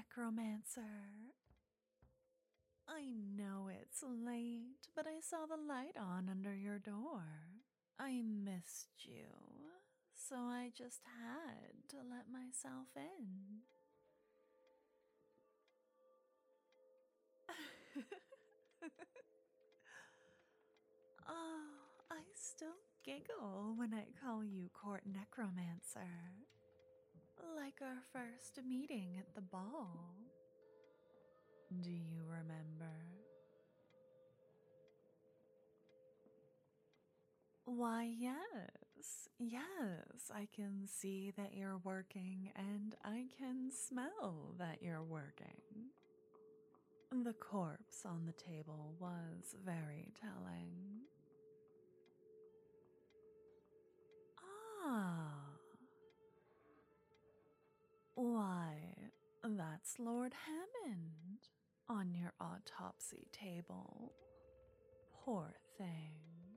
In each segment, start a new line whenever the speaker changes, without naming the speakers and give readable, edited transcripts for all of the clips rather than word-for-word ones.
necromancer. I know it's late, but I saw the light on under your door. I missed you, so I just had to let myself in. Oh, I still giggle when I call you court necromancer. Like our first meeting at the ball. Do you remember? Why, yes, I can see that you're working and I can smell that you're working. The corpse on the table was very telling. Ah, why, that's Lord Hammond on your autopsy table. Poor thing.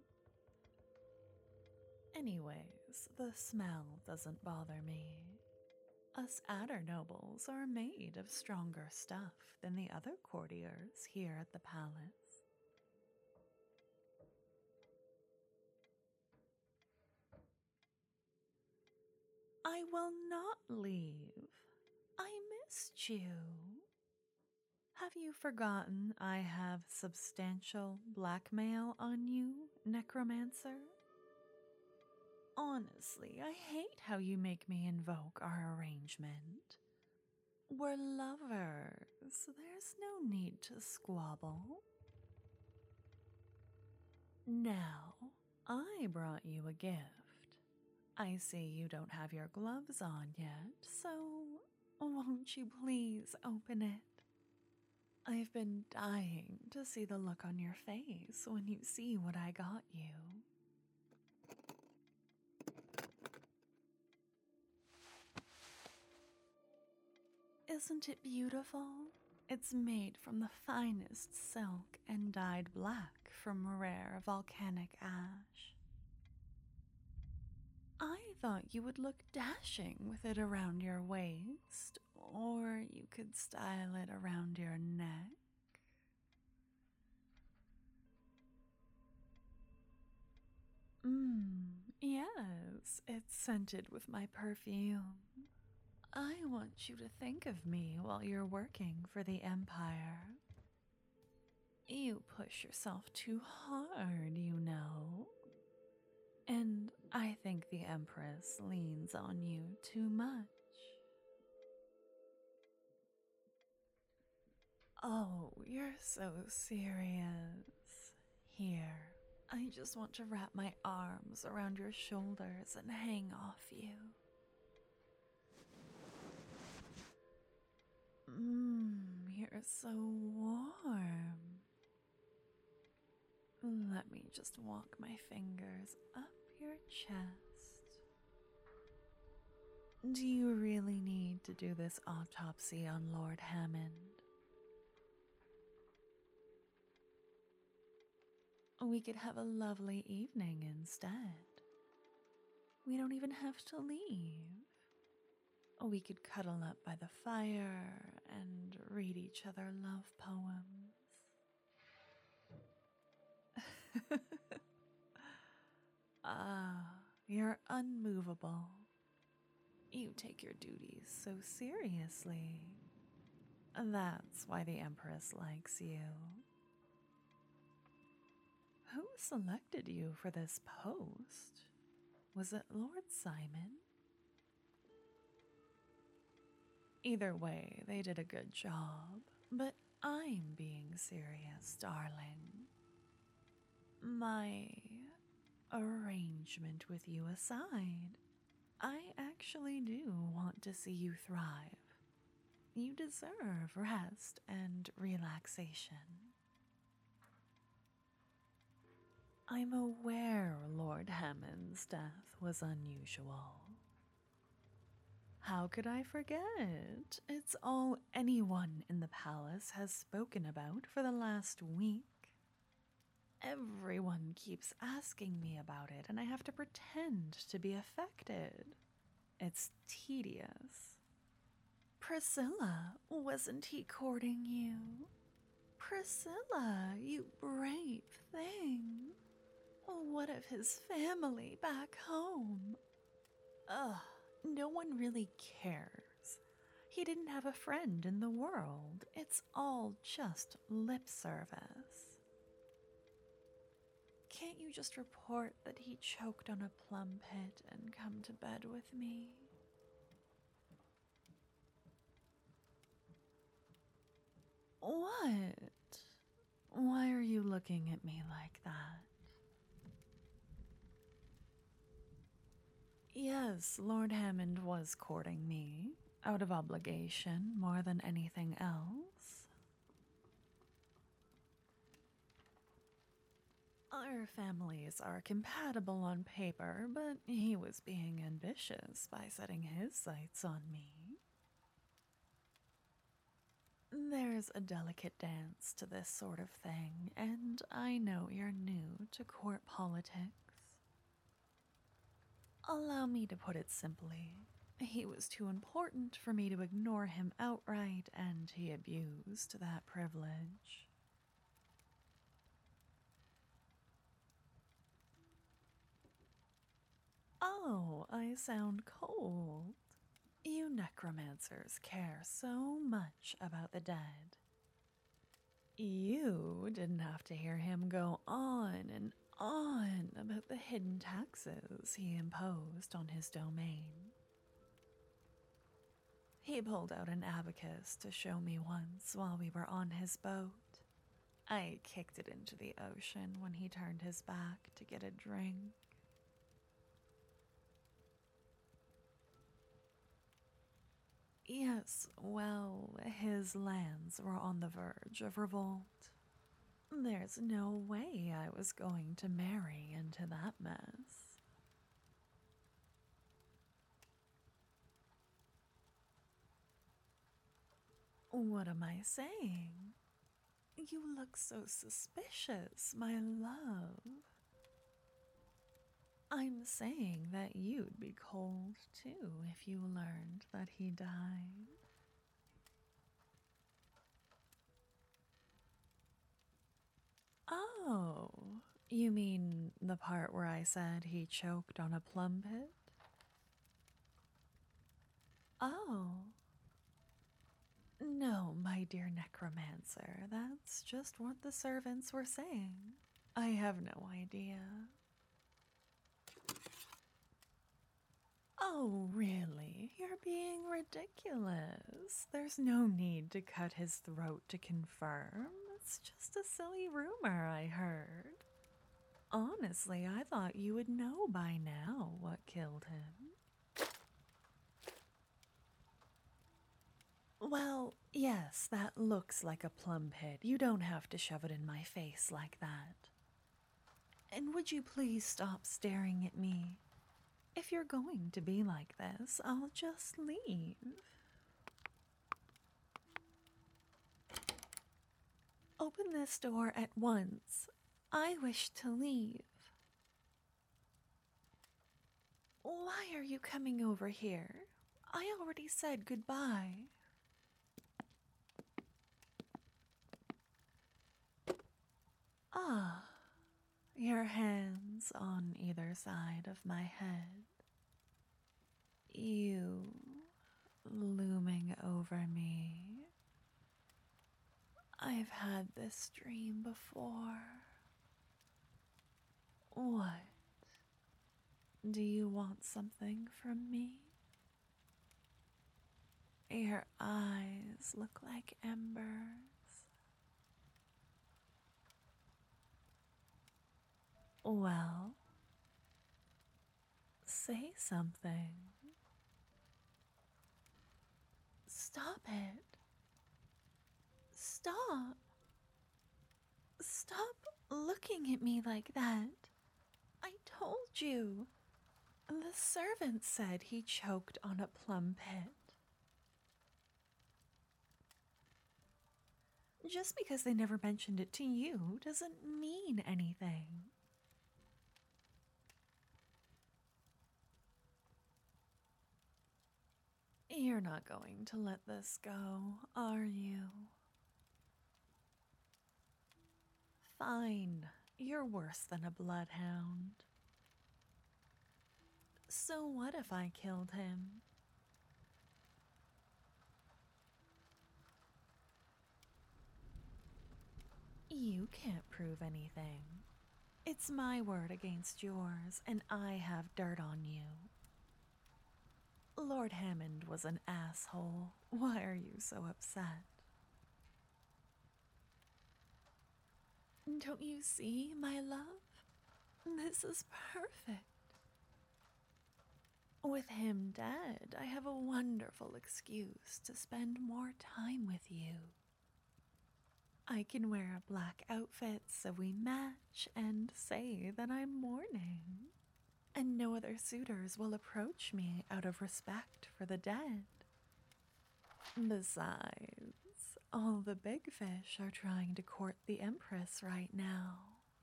Anyways, the smell doesn't bother me. Us Adder nobles are made of stronger stuff than the other courtiers here at the palace. I will not leave. I missed you. Have you forgotten I have substantial blackmail on you, necromancer? Honestly, I hate how you make me invoke our arrangement. We're lovers. There's no need to squabble. Now, I brought you a gift. I see you don't have your gloves on yet, so won't you please open it? I've been dying to see the look on your face when you see what I got you. Isn't it beautiful? It's made from the finest silk and dyed black from rare volcanic ash. I thought you would look dashing with it around your waist, or you could style it around your neck. Yes, it's scented with my perfume. I want you to think of me while you're working for the Empire. You push yourself too hard, you know. And I think the Empress leans on you too much. Oh, you're so serious. Here, I just want to wrap my arms around your shoulders and hang off you. You're so warm. Let me just walk my fingers up your chest. Do you really need to do this autopsy on Lord Hammond? We could have a lovely evening instead. We don't even have to leave. We could cuddle up by the fire and read each other love poems. You're unmovable. You take your duties so seriously. That's why the Empress likes you. Who selected you for this post? Was it Lord Simon? Either way, they did a good job, but I'm being serious, darling. My arrangement with you aside, I actually do want to see you thrive. You deserve rest and relaxation. I'm aware Lord Hammond's death was unusual. How could I forget? It's all anyone in the palace has spoken about for the last week. Everyone keeps asking me about it, and I have to pretend to be affected. It's tedious. Priscilla, wasn't he courting you? Priscilla, you brave thing. What of his family back home? Ugh, no one really cares. He didn't have a friend in the world. It's all just lip service. Can't you just report that he choked on a plum pit and come to bed with me? What? Why are you looking at me like that? Yes, Lord Hammond was courting me, out of obligation more than anything else. Our families are compatible on paper, but he was being ambitious by setting his sights on me. There's a delicate dance to this sort of thing, and I know you're new to court politics. Allow me to put it simply. He was too important for me to ignore him outright, and he abused that privilege. Oh, I sound cold. You necromancers care so much about the dead. You didn't have to hear him go on and on about the hidden taxes he imposed on his domain. He pulled out an abacus to show me once while we were on his boat. I kicked it into the ocean when he turned his back to get a drink. Yes, well, his lands were on the verge of revolt. There's no way I was going to marry into that mess. What am I saying? You look so suspicious, my love. I'm saying that you'd be cold too if you learned that he died. Oh, you mean the part where I said he choked on a plum pit? Oh. No, my dear necromancer, that's just what the servants were saying. I have no idea. Oh, really? You're being ridiculous. There's no need to cut his throat to confirm. It's just a silly rumor I heard. Honestly, I thought you would know by now what killed him. Well, yes, that looks like a plum pit. You don't have to shove it in my face like that. And would you please stop staring at me? If you're going to be like this, I'll just leave. Open this door at once. I wish to leave. Why are you coming over here? I already said goodbye. Ah, your hands on either side of my head. You looming over me. I've had this dream before. What? Do you want something from me? Your eyes look like embers. Well, say something. Stop it. Stop. Stop looking at me like that. I told you. The servant said he choked on a plum pit. Just because they never mentioned it to you doesn't mean anything. You're not going to let this go, are you? Fine, you're worse than a bloodhound. So what if I killed him? You can't prove anything. It's my word against yours, and I have dirt on you. Lord Hammond was an asshole. Why are you so upset? Don't you see, my love? This is perfect. With him dead, I have a wonderful excuse to spend more time with you. I can wear a black outfit so we match and say that I'm mourning. And no other suitors will approach me out of respect for the dead. Besides, all the big fish are trying to court the Empress right now.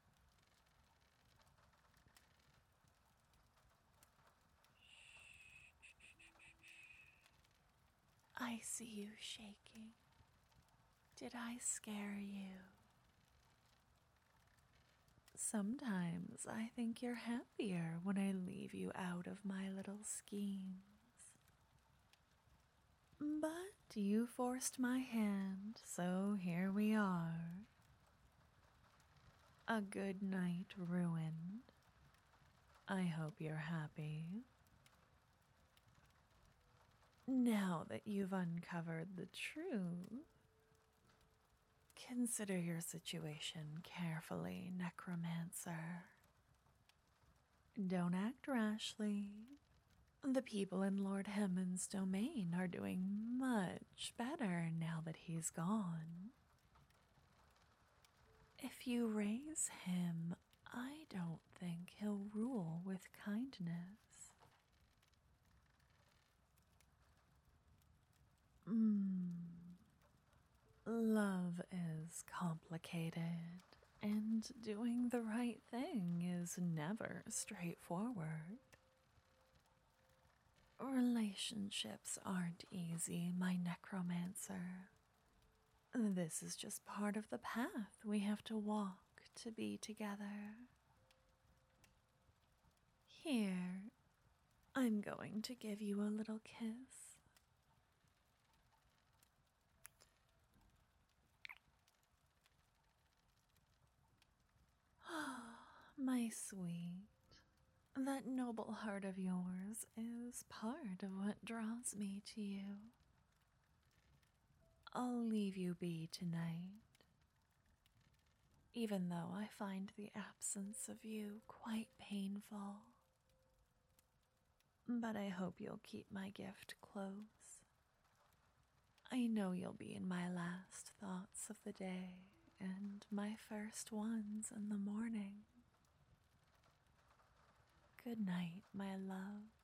I see you shaking. Did I scare you? Sometimes I think you're happier when I leave you out of my little schemes. But you forced my hand, so here we are. A good night ruined. I hope you're happy. Now that you've uncovered the truth, consider your situation carefully, Necromancer. Don't act rashly. The people in Lord Hammond's domain are doing much better now that he's gone. If you raise him, I don't think he'll rule with kindness. Love is complicated, and doing the right thing is never straightforward. Relationships aren't easy, my necromancer. This is just part of the path we have to walk to be together. Here, I'm going to give you a little kiss. My sweet, that noble heart of yours is part of what draws me to you. I'll leave you be tonight, even though I find the absence of you quite painful. But I hope you'll keep my gift close. I know you'll be in my last thoughts of the day and my first ones in the morning. Good night, my love.